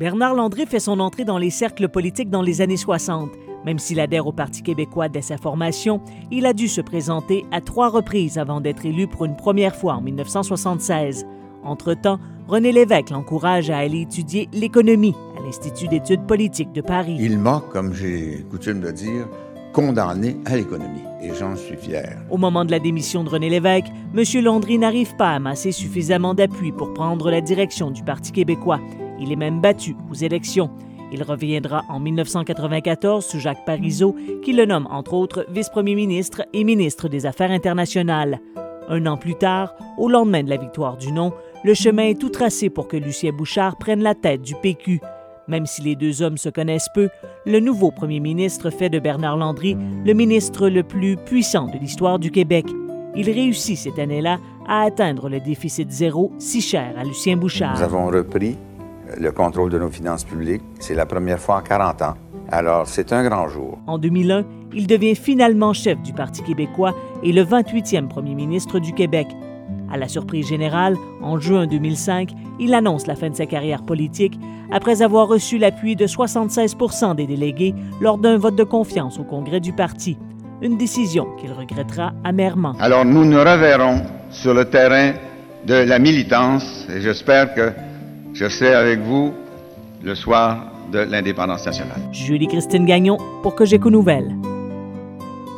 Bernard Landry fait son entrée dans les cercles politiques dans les années 60. Même s'il adhère au Parti québécois dès sa formation, il a dû se présenter à 3 reprises avant d'être élu pour une première fois en 1976. Entre-temps, René Lévesque l'encourage à aller étudier l'économie à l'Institut d'études politiques de Paris. Il m'a, comme j'ai coutume de dire, condamné à l'économie, et j'en suis fier. Au moment de la démission de René Lévesque, M. Landry n'arrive pas à amasser suffisamment d'appui pour prendre la direction du Parti québécois. Il est même battu aux élections. Il reviendra en 1994 sous Jacques Parizeau, qui le nomme entre autres vice-premier ministre et ministre des Affaires internationales. Un an plus tard, au lendemain de la victoire du non, le chemin est tout tracé pour que Lucien Bouchard prenne la tête du PQ. Même si les deux hommes se connaissent peu, le nouveau premier ministre fait de Bernard Landry le ministre le plus puissant de l'histoire du Québec. Il réussit cette année-là à atteindre le déficit zéro si cher à Lucien Bouchard. Nous avons repris le contrôle de nos finances publiques. C'est la première fois en 40 ans. Alors, c'est un grand jour. En 2001, il devient finalement chef du Parti québécois et le 28e premier ministre du Québec. À la surprise générale, en juin 2005, il annonce la fin de sa carrière politique après avoir reçu l'appui de 76 % des délégués lors d'un vote de confiance au Congrès du Parti. Une décision qu'il regrettera amèrement. Alors nous nous reverrons sur le terrain de la militance et j'espère que je serai avec vous le soir de l'indépendance nationale. Julie-Christine Gagnon pour Cogeco Nouvelles.